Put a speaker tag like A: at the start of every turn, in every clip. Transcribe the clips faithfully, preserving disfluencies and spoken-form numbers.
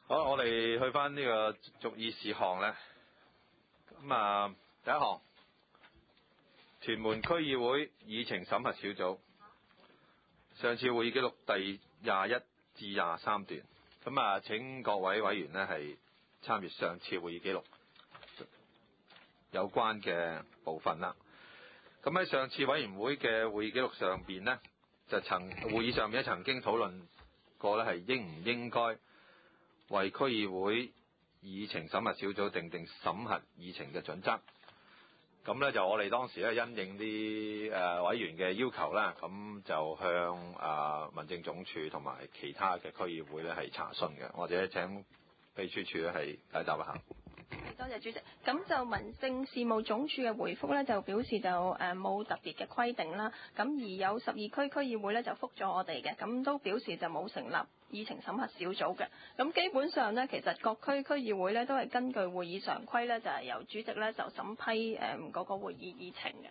A: 好，我哋去翻呢個逐議事項咧。咁啊，第一項，屯門區議會議程審核小組上次會議記錄第廿一至廿三段。咁啊，請各位委員呢係參閱上次會議記錄有關嘅部分啦。咁喺上次委員會嘅會議記錄上邊呢，就曾會議上面曾經討論過呢係應唔應該為區議會議程審核小組訂定審核議程嘅準則。咁呢，就我哋當時咧因應啲誒委員嘅要求啦，咁就向啊民政總署同埋其他嘅區議會咧係查詢嘅，或者請秘書處咧係解答一下。
B: 多謝主席。咁就民政事務總署嘅回覆咧，就表示就誒冇特別嘅規定啦。咁而有十二區區議會咧就覆咗我哋嘅，咁都表示就冇成立議程審核小組嘅。咁基本上咧，其實各區區議會咧都係根據會議常規咧，就係由主席咧就審批誒嗰個會議議程嘅。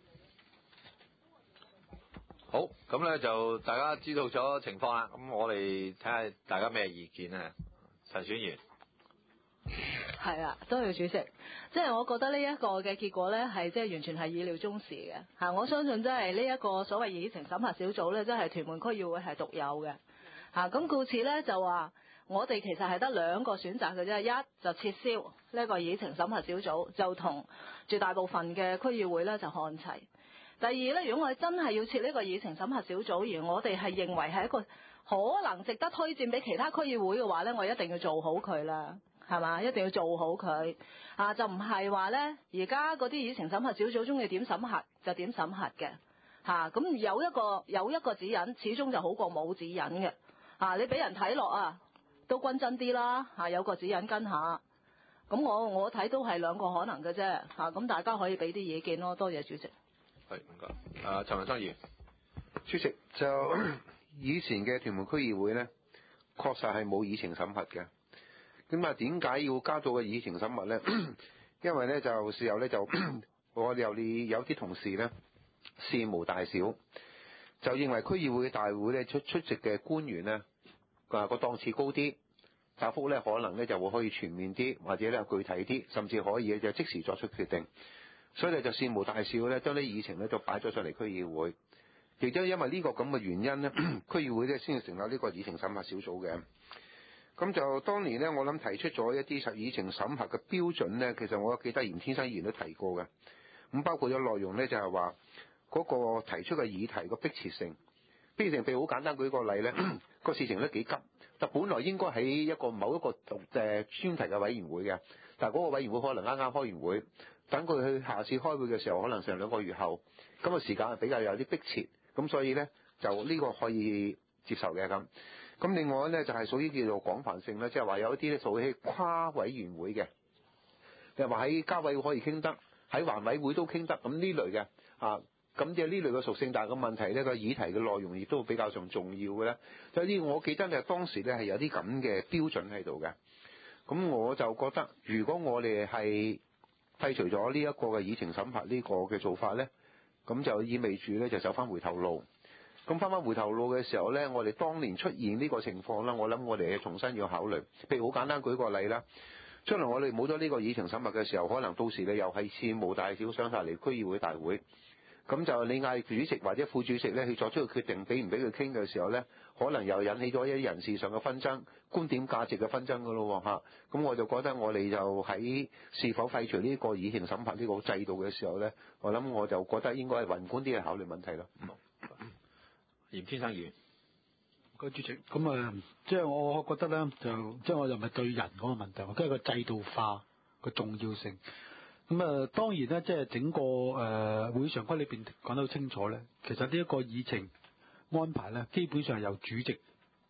A: 好，咁咧就大家知道咗情況啦。咁我哋睇下大家咩意見啊？陳選員。
C: 係啊，多謝主席。即係我覺得呢一個嘅結果呢，係即係完全係意料中事嘅嚇。我相信真係呢一個所謂議程審核小組呢，真係屯門區議會係獨有嘅嚇。咁故此呢，就話我哋其實係得兩個選擇嘅啫，一就撤銷呢一個議程審核小組，就同絕大部分嘅區議會呢就看齊。第二呢，如果我哋真係要設呢個議程審核小組，而我哋係認為係一個可能值得推薦俾其他區議會嘅話呢，我一定要做好佢啦。係嘛？一定要做好佢啊！就唔係話呢，而家嗰啲議程審核小組中意點審核就點審核嘅嚇。咁、啊、有一個有一個指引，始終就好過冇指引嘅啊！你俾人睇落啊，都均真啲啦嚇，有個指引跟下。咁我我睇都係兩個可能嘅啫嚇。咁、啊、大家可以俾啲意見咯。多謝主席。
A: 係唔該。啊，陳文生議員，
D: 主席就以前嘅屯門區議會呢，確實係冇議程審核嘅。咁啊，點解要加到個議程審核呢？因為呢，就事後呢，就我哋有啲有啲同事呢，事無大小，就認為區議會大會呢出出席嘅官員呢，啊個檔次高啲，答覆呢可能呢就會可以全面啲，或者呢具體啲，甚至可以就即時作出決定。所以呢，就事無大小呢，將啲議程呢就擺咗上嚟區議會，亦都因為呢個咁嘅原因呢，區議會呢先至成立呢個議程審核小組嘅。咁就當年呢，我諗提出咗一啲實議程審核嘅標準呢，其實我記得嚴天生議員都提過嘅。咁包括咗內容呢，就係話嗰個提出嘅議題個迫切性。迫切性譬如好簡單舉個例呢，個事情都幾急，但本來應該喺一個某一個誒專題嘅委員會嘅，但係嗰個委員會可能啱啱開完會，等佢去下次開會嘅時候，可能成兩個月後，咁個時間係比較有啲迫切，咁所以呢，就呢個可以接受嘅咁。咁另外咧就係屬於叫做廣泛性咧，即係話有一啲咧屬於跨委員會嘅，又話喺家委會可以傾得，喺環委會都傾得，咁呢類嘅啊，咁即係呢類嘅屬性，但係個問題咧個議題嘅內容亦都比較上重要嘅咧。所以我記得咧當時咧係有啲咁嘅標準喺度嘅。咁我就覺得，如果我哋係廢除咗呢一個嘅議程審核呢個嘅做法咧，咁就意味住咧就走翻回頭路。咁翻返回頭路嘅時候呢，我哋當年出現呢個情況啦，我諗我哋重新要考慮。譬如好簡單舉個例啦，將來我哋冇咗呢個議程審核嘅時候，可能到時你又係事無大小上晒嚟區議會大會，咁就你嗌主席或者副主席呢去作出個決定，俾唔俾佢傾嘅時候呢，可能又引起咗一啲人事上嘅紛爭、觀點價值嘅紛爭噶咯嚇。咁我就覺得我哋就喺是否廢除呢個議程審核呢個制度嘅時候呢，我諗我就覺得應該係宏觀啲去考慮問題咯。
A: 嚴天生議員，
E: 個主席咁啊，即係我覺得咧，就即係我又唔係對人嗰個問題，我覺得個制度化個重要性。咁啊，當然咧，即係整個誒、呃、會常規裏邊講得好清楚咧，其實呢一個議程安排咧，基本上由主席去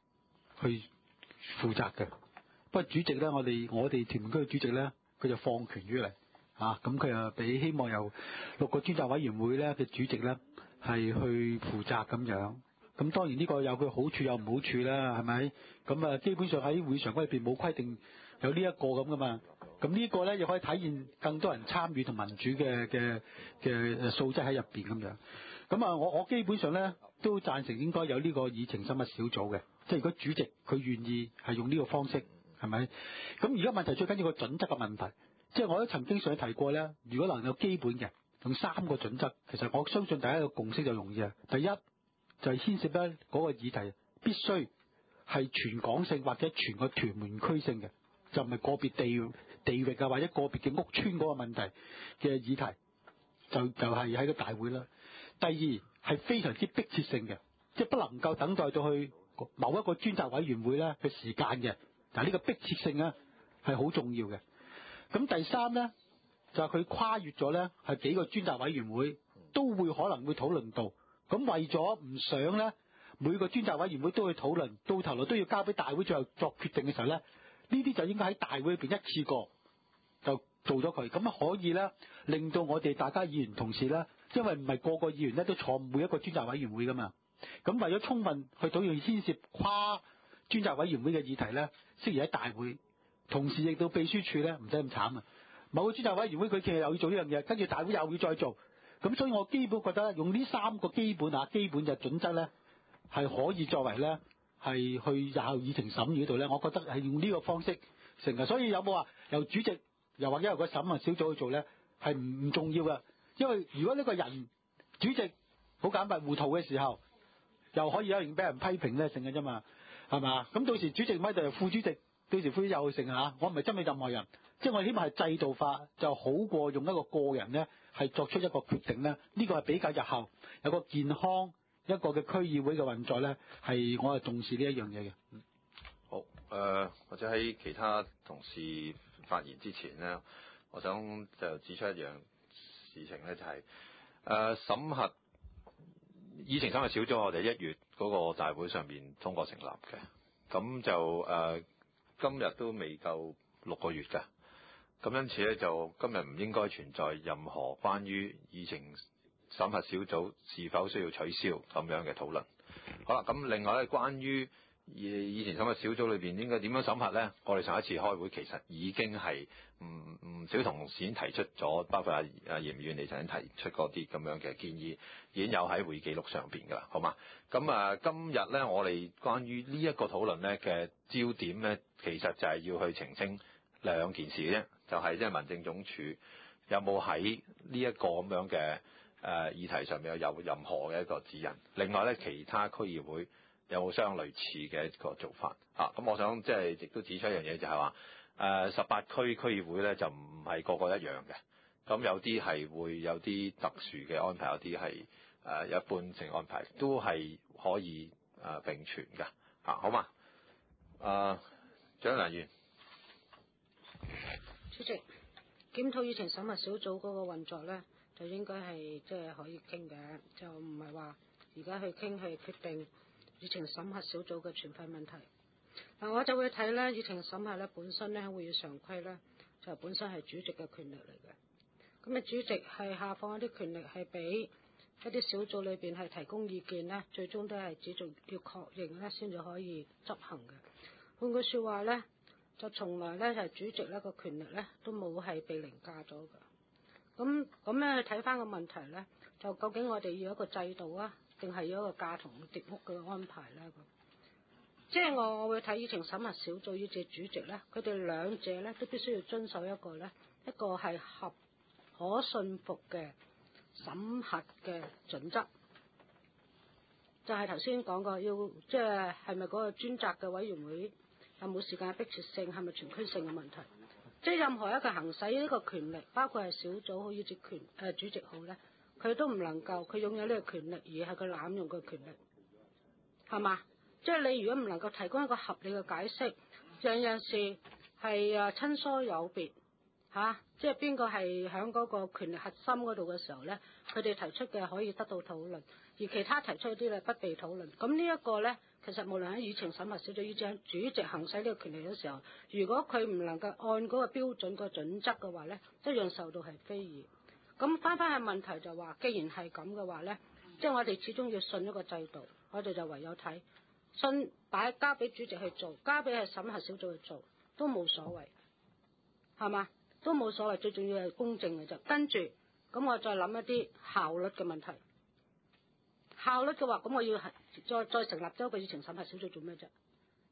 E: 負責嘅。不過主席咧，我哋我哋屯門區嘅主席咧，佢就放權出嚟啊，咁佢又俾希望由六個專責委員會咧嘅主席咧係去負責咁樣。咁當然呢個有佢好處有唔好處啦，係咪？咁啊，基本上喺會常規裏邊冇規定有呢一個咁噶嘛。咁呢個咧又可以體現更多人參與同民主嘅嘅嘅素質喺入邊咁樣。咁啊，我我基本上咧都贊成應該有呢個議程審核小組嘅，即係如果主席佢願意係用呢個方式係咪？咁而家問題最緊要個準則嘅問題，即係我都曾經上提過咧，如果能夠基本嘅用三個準則，其實我相信大家個共識就容易啊。第一就係牽涉咧嗰個議題必須係全港性或者全個屯門區性嘅，就唔係個別地地域啊或者個別嘅屋邨嗰個問題嘅議題，就就係喺個大會啦。第二係非常之迫切性嘅，即係不能夠等待到去某一個專責委員會咧嘅時間嘅。嗱，呢個迫切性咧係好重要嘅。咁第三咧就係佢跨越咗咧係幾個專責委員會都會可能會討論到。咁為咗唔想咧每個專責委員會都去討論，到頭來都要交俾大會最後作決定嘅時候咧，呢啲就應該喺大會裏邊一次過就做咗佢，咁可以咧令到我哋大家議員同事咧，因為唔係個個議員咧都坐每一個專責委員會噶嘛，咁為咗充分去討論牽涉跨專責委員會嘅議題咧，適宜喺大會，同時亦到秘書處咧唔使咁慘啊！某個專責委員會佢其實又要做呢樣嘢，跟住大會又要再做，咁所以我基本覺得用呢三個基本啊基本嘅準則咧，係可以作為咧係去日後議程審議嗰度咧，我覺得係用呢個方式成嘅。所以有冇話由主席又或者由個審問小組去做咧，係唔唔重要嘅，因為如果呢個人主席好簡單糊塗嘅時候，又可以有人俾人批評咧，成嘅啫嘛，係嘛？咁到時主席咪就係副主席，到時副主席又成嚇。我唔係針對任何人，即係我希望係制度化，就好過用一個個人咧係作出一個決定咧。呢個係比較日後有個健康一個嘅區議會嘅運作咧，係我係重視呢一樣嘢嘅。
A: 好，誒、呃、或者喺其他同事發言之前咧，我想就指出一樣事情咧，就係、是、誒、呃、審核議程審核小組，我哋一月嗰個大會上邊通過成立嘅，咁就誒、呃、今日都未夠六個月㗎，咁因此咧就今日唔應該存在任何關於議程審核小組是否需要取消咁樣嘅討論。好啦，咁另外咧，關於議程審核小組裏邊應該點樣審核咧？我哋上一次開會其實已經係唔唔少同事已經提出咗，包括阿阿嚴議員你曾經提出嗰啲咁樣嘅建議，已經有喺會記錄上邊㗎啦，好嘛？咁啊，今日咧我哋關於呢一個討論咧嘅焦點咧，其實就係要去澄清兩件事嘅啫，就係即係民政總署有冇喺呢一個咁樣嘅誒、呃、議題上面有任何嘅一個指引。另外咧，其他區議會有冇相類似嘅一個做法啊？咁我想即係亦都指出一樣嘢，就係話誒十八區區議會咧就唔係個個一樣嘅，咁有啲係會有啲特殊嘅安排，有啲係誒一般性安排，都係可以誒、呃、並存㗎嚇，好嘛？誒蔣麗芸
F: 主席，檢討議程審核小組嗰個運作咧，就應該係即係可以傾嘅，就唔係話而家去傾去決定議程審核小組嘅存廢問題。嗱，我就會睇咧，議程審核咧本身咧會議常規咧就本身係主席嘅權力嚟嘅。咁啊，主席係下放一啲權力係俾一啲小組裏邊係提供意見咧，最終都係只做要確認咧先至可以執行嘅。換句説話咧，就從來咧就係主席咧個權力咧都冇係被凌駕咗㗎。咁咁咧去睇翻個問題咧，就究竟我哋要一個制度啊，定係要一個架同疊屋嘅安排咧？即係我我會睇議程審核小組以至主席咧，佢哋兩者咧都必須要遵守一個咧一個係合可信服嘅審核嘅準則。就係頭先講過，要即係係咪嗰個專責嘅委員會有冇時間迫切性，係咪全區性嘅問題？即係任何一個行使呢個權力，包括係小組好以至權誒、呃、主席好咧，佢都唔能夠佢擁有呢個權力，而係佢濫用個權力，係嘛？即係你如果唔能夠提供一個合理嘅解釋，有陣時係誒親疏有別嚇、啊，即係邊個係喺嗰個權力核心嗰度嘅時候咧，佢哋提出嘅可以得到討論，而其他提出嗰啲咧不被討論。咁呢一個咧，其實無論喺議程審核小組，以至喺主席行使呢個權力嘅時候，如果佢唔能夠按嗰個標準個準則嘅話咧，一樣受到係非議。咁翻返去問題就話，既然係咁嘅話咧，即係我哋始終要信一個制度，我哋就唯有睇。信擺交俾主席去做，交俾係審核小組去做，都冇所謂，係嘛？都冇所謂，最重要係公正嘅啫。跟住，咁我再諗一啲效率嘅問題。效率嘅話，咁我要再再成立咗一個議程審核小組做咩啫？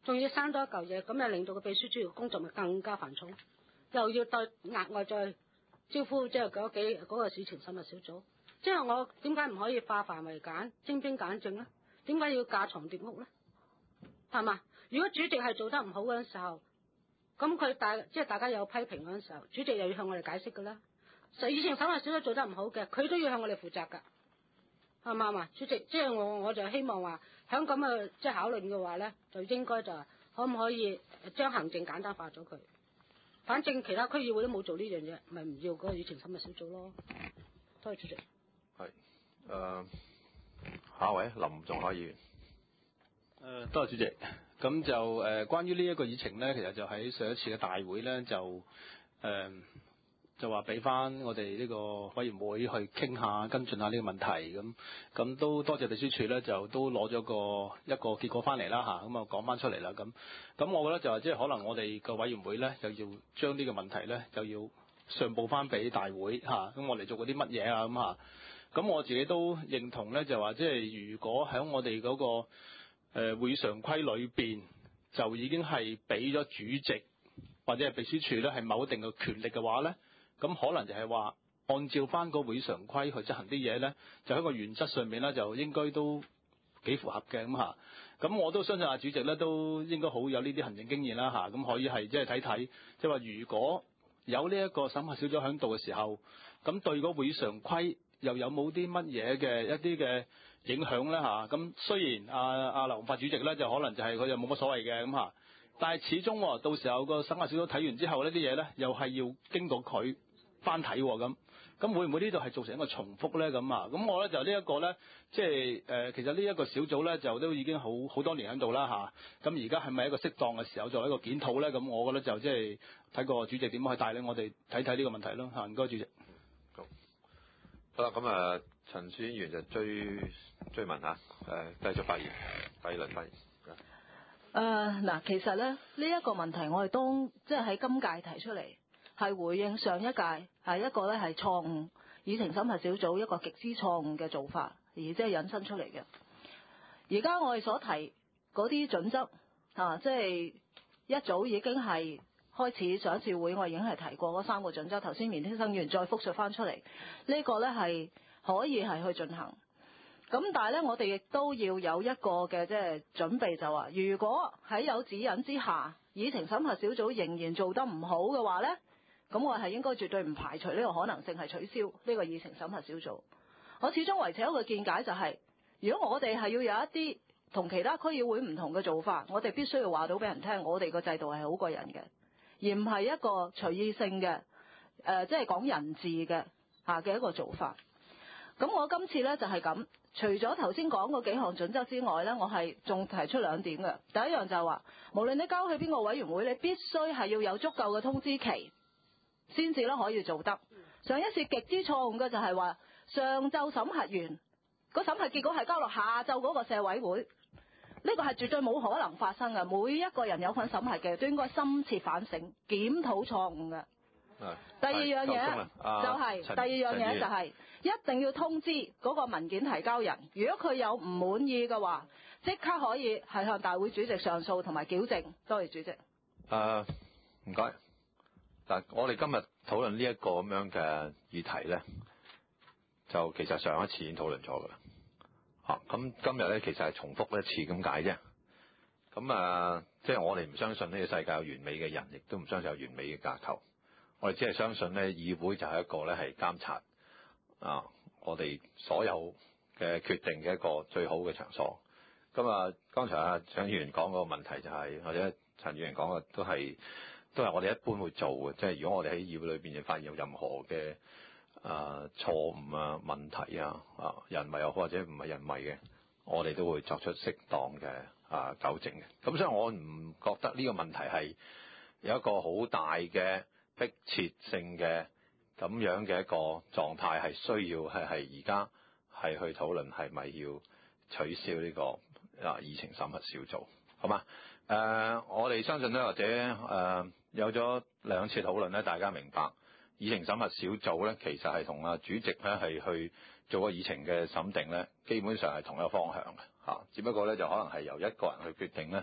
F: 仲要生多一嚿嘢，咁又令到個秘書處嘅工作咪更加繁重，又要再額外再招呼即係嗰幾嗰、嗰個事情審核小組。即係我點解唔可以化繁為簡、精兵簡政咧？點解要架床疊屋咧？係嘛？如果主席係做得唔好嗰陣時候，咁佢大即係大家有批評嗰陣時候，主席又要向我哋解釋㗎啦。以前審核小組做得唔好嘅，佢都要向我哋負責㗎，係嘛嘛？主席，即係我我就希望話，響咁嘅即係考慮嘅話咧，就應該就可唔可以將行政簡單化咗佢？反正其他區議會都冇做呢樣嘢，咪唔要嗰個議程審核小組咯。多謝主席。
A: 係誒、呃，下一位林仲可以。
G: 誒、呃，多謝主席。咁就誒、呃，關於呢一個議程咧，其實就喺上一次嘅大會咧，就誒、呃、就話俾翻我哋呢個委員會去傾下跟進下呢個問題。咁咁都多謝秘書處咧，就都攞咗個一個結果翻嚟啦嚇。咁啊講翻出嚟啦。咁咁我覺得就係即係可能我哋個委員會咧，就要將呢個問題咧，就要上報翻俾大會嚇。咁、啊、我哋做過啲乜嘢啊咁嚇。咁我自己都認同咧，就話即係如果喺我哋嗰、那個誒、呃、會常規裏邊就已經係俾咗主席或者係秘書處咧係某一定嘅權力嘅話咧，咁可能就係話按照翻個會常規去執行啲嘢咧，就喺個原則上面咧就應該都幾符合嘅咁嚇。咁我都相信阿主席咧都應該好有呢啲行政經驗啦嚇。咁可以係即係睇睇，即係話如果有呢一個審核小組喺度嘅時候，咁對個會常規又有冇啲乜嘢嘅一啲嘅影響咧嚇？咁雖然阿阿劉宏發主席咧就可能就係佢就冇乜所謂嘅咁嚇，但係始終到時候個審核小組睇完之後呢啲嘢咧又係要經過佢翻睇咁，咁會唔會呢度係造成一個重複咧咁啊？咁我咧就呢一個咧，即係誒其實呢一個小組咧就都已經好好多年喺度啦嚇。咁而家係咪一個適當嘅時候作為一個檢討咧？咁我覺得就即係睇個主席點樣去帶領我哋睇睇呢個問題咯嚇。唔該主席。
A: 好，好啦，咁啊，陳選員就追追問下，誒繼續發言，第二輪發言。
C: 誒嗱，其實咧呢一個問題，我哋當即係喺今屆提出嚟，係回應上一屆係一個咧係錯誤議程審核小組一個極之錯誤嘅做法，而即係引申出嚟嘅。而家我哋所提嗰啲準則啊，即係一早已經係開始上一次會，我已經係提過嗰三個準則。頭先棉天生議員再復述翻出嚟，呢個咧係可以係去進行。咁但係咧，我哋亦都要有一個嘅即係準備，就話如果喺有指引之下，議程審核小組仍然做得唔好嘅話咧，咁我係應該絕對唔排除呢個可能性係取消呢個議程審核小組。我始終維持一個見解就係、是，如果我哋係要有一啲同其他區議會唔同嘅做法，我哋必須要話到俾人聽，我哋個制度係好過人嘅，而唔係一個隨意性嘅誒，即係講人治嘅嚇嘅一個做法。咁我今次咧就係咁。除咗頭先講嗰幾項準則之外咧，我係仲提出兩點嘅。第一樣就係話，無論你交去邊個委員會，你必須係要有足夠嘅通知期，先至咧可以做得。上一次極之錯誤嘅就係話，上晝審核完，個審核結果係交落下晝嗰個社委會，呢個係絕對冇可能發生嘅。每一個人有份審核嘅，都應該深切反省、檢討錯誤嘅。第二樣嘢就係、是，第二樣嘢就係、是、一定要通知嗰個文件提交人，如果佢有唔滿意嘅話，即刻可以係向大會主席上訴同埋矯正。多謝主席。誒，
A: 唔該。嗱，我哋今日討論呢一個咁樣嘅議題咧，就其實上一次已經討論咗噶啦。嚇、啊，咁今日咧其實係重複一次咁解啫。咁啊，即係我哋唔相信呢個世界有完美嘅人，亦都唔相信有完美嘅架構。我哋只係相信咧，議會就係一個咧係監察啊，我哋所有嘅決定嘅一個最好嘅場所。咁啊，剛才啊蔣議員講個問題就係、是，或者陳議員講嘅都係都係我哋一般會做嘅，即係如果我哋喺議會裏邊就發現有任何嘅啊錯誤啊問題啊啊人為又或者唔係人為嘅，我哋都會作出適當嘅啊糾正嘅。咁所以我唔覺得呢個問題係有一個好大嘅迫切性嘅咁樣嘅一個狀態，係需要係係而家係去討論係咪要取消呢個啊議程審核小組，好嘛？誒、呃，我哋相信咧，或者誒、呃、有咗兩次討論咧，大家明白議程審核小組咧，其實係同啊主席咧係去做個議程嘅審定咧，基本上係同一個方向嘅嚇，只不過咧就可能係由一個人去決定咧，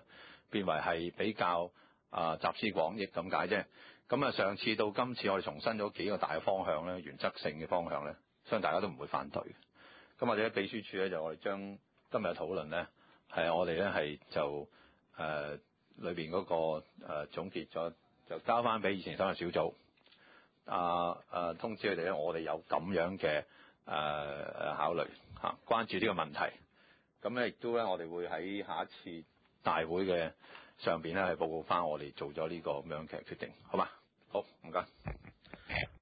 A: 變為係比較啊集思廣益咁解啫。咁啊，上次到今次我哋重申咗幾個大嘅方向咧，原則性嘅方向咧，相信大家都唔會反對嘅。咁或者秘書處咧就我哋將今日討論咧係我哋咧係就誒裏邊嗰個誒、呃、總結咗，就交翻俾議程審核小組啊誒通知佢哋咧，我哋有咁樣嘅誒誒考慮嚇、啊，關注呢個問題。咁咧亦都咧，我哋會喺下一次大會嘅上邊咧係報告翻我哋做咗呢個咁樣嘅決定，好嘛？好，唔該。